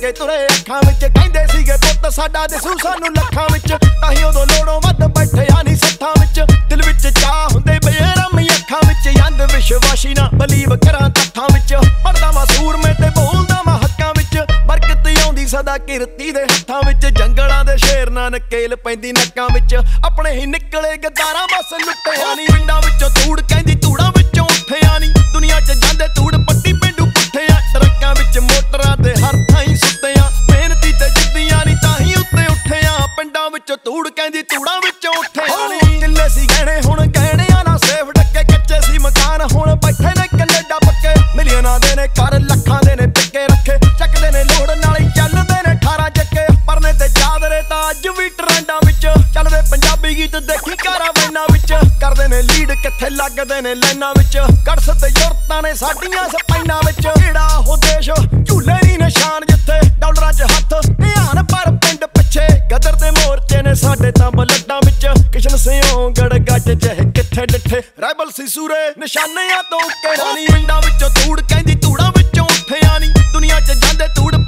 ਕੇ ਤੁਰੇ ਅੱਖਾਂ ਵਿੱਚ ਕਹਿੰਦੇ ਸੀਗੇ ਪੁੱਤ ਸਾਡਾ ਦਿਸੂ ਸਾਨੂੰ ਲੱਖਾਂ ਵਿੱਚ ਤਾਹੀਂ ਉਦੋਂ ਲੋੜੋਂ ਵੱਧ ਬੈਠਿਆ ਨਹੀਂ ਸੱਥਾਂ ਵਿੱਚ ਦਿਲ ਵਿੱਚ ਚਾਹ ਹੁੰਦੇ ਬੇਰਮੀ ਅੱਖਾਂ ਵਿੱਚ ਅੰਧ ਵਿਸ਼ਵਾਸੀ ਨਾ ਬਲੀਵ ਕਰਾਂ ਤੱਥਾਂ ਵਿੱਚ ਪੜਦਾ ਮਾਸੂਰ ਮੈਂ ਤੇ ਬੋਲਦਾ ਮੈਂ ਹੱਕਾਂ ਵਿੱਚ ਬਰਕਤ ਆਉਂਦੀ ਸਦਾ ਕਿਰਤੀ ਦੇ ਹੱਥਾਂ ਵਿੱਚ ਜੰਗਲਾਂ ਦੇ ਸ਼ੇਰ ਨਾ ਨਕੇਲ ਪੈਂਦੀ ਨੱਕਾਂ ਵਿੱਚ ਆਪਣੇ ਹੀ ਨਿਕਲੇ ਗੱਦਾਰਾਂ ਬਸ ਲੁੱਟਿਆ ਨਹੀਂ ਪਿੰਡਾਂ ਵਿੱਚੋਂ ਧੂੜ ਕਹਿੰਦੀ ਧੂੜਾਂ ਵਿੱਚੋਂ ਉੱਠਿਆ ਨਹੀਂ ਦੁਨੀਆ 'ਚ ਜਾਂਦੇ ਧੂੜ ਪੱਟੀ ਪਿੰਡੂ ਪੁੱਠਿਆ ਟਰੱਕਾਂ ਵਿੱਚ ਮੋਟਰਾਂ ਤੇ ਹਰ ਥਾਈਂ ਸੁੱਤਿਆ ਮਿਹਨਤੀ ਤੇ ਜਿੱਦੀਆਂ ਨਹੀਂ ਤਾਂ ਹੀ ਉੱਤੇ ਉੱਠਿਆ ਪਿੰਡਾਂ ਵਿੱਚੋਂ ਧੂੜ ਕਹਿੰਦੀ ਧੂੜਾਂ ਵਿੱਚੋਂ ਉੱਠਿਆ ਨਹੀਂ ਕਿੱਲੇ ਸੀ ਗਹਿਣੇ ਹੁਣ ਗਹਿਣਿਆਂ ਨਾਲ ਸੇਫ ਡੱਕੇ ਕੱਚੇ ਸੀ ਮਕਾਨ ਹੁਣ ਬੈਠੇ ਨੇ ਕੈਨੇਡਾ ਪੱਕੇ ਮਿਲੀਅਨਾਂ ਦੇ ਨੇ ਘਰ ਲੱਖਾਂ ਦੇ ਨੇ ਪਿੱਕੇ ਰੱਖੇ ਚੱਕਦੇ ਨੇ ਲੋੜ ਨਾਲ ਹੀ ਚੱਲਦੇ ਨੇ 18 ਚੱਕੇ ਪਰਨੇ ਤੇ ਚਾਦਰੇ ਤਾਂ ਅੱਜ ਵੀ ਟਰੈਂਡਾਂ ਵਿੱਚ ਚੱਲਦੇ ਪੰਜਾਬੀ ਗੀਤ ਦੇਖੀ ਕਾਰਾਵਾਨਾਂ ਵਿੱਚ ਕਰਦੇ ਨੇ ਲੀਡ ਕਿੱਥੇ ਲੱਗਦੇ ਨੇ ਲਾਈਨਾਂ ਵਿੱਚ ਕੜਸ ਤੇ ਯੁਰਤਾਂ ਨੇ ਸਾਡੀਆਂ ਸਪਾਈਨਾਂ ਵਿੱਚ ਕਿਹੜਾ ਉਹ ਦੇਸ਼ ਝੂਲੇ ਨਹੀਂ ਨਿਸ਼ਾਨ ਜਿੱਥੇ ਡਾਲਰਾਂ 'ਚ ਹੱਥ ਧਿਆਨ ਪਰ ਪਿੰਡ ਪਿੱਛੇ ਗਦਰ ਤੇ ਮੋਰਚੇ ਨੇ ਸਾਡੇ ਤਾਂ ਬਲੱਡਾਂ ਵਿੱਚ ਕਿਸ਼ਨ ਸਿਉਂ ਗੜ ਗੱਜ ਜਿਹੇ ਕਿੱਥੇ ਡਿੱਠੇ ਰਾਈਬਲ ਸੀ ਸੂਰੇ ਨਿਸ਼ਾਨਿਆਂ ਤੋਂ ਕਿਹੜਾ ਨਹੀਂ ਪਿੰਡਾਂ ਵਿੱਚੋਂ ਧੂੜ ਕਹਿੰਦੀ ਧੂੜਾਂ ਵਿੱਚੋਂ ਉੱਠਿਆ ਨਹੀਂ ਦੁਨੀਆ 'ਚ ਜਾਂਦੇ ਧੂੜ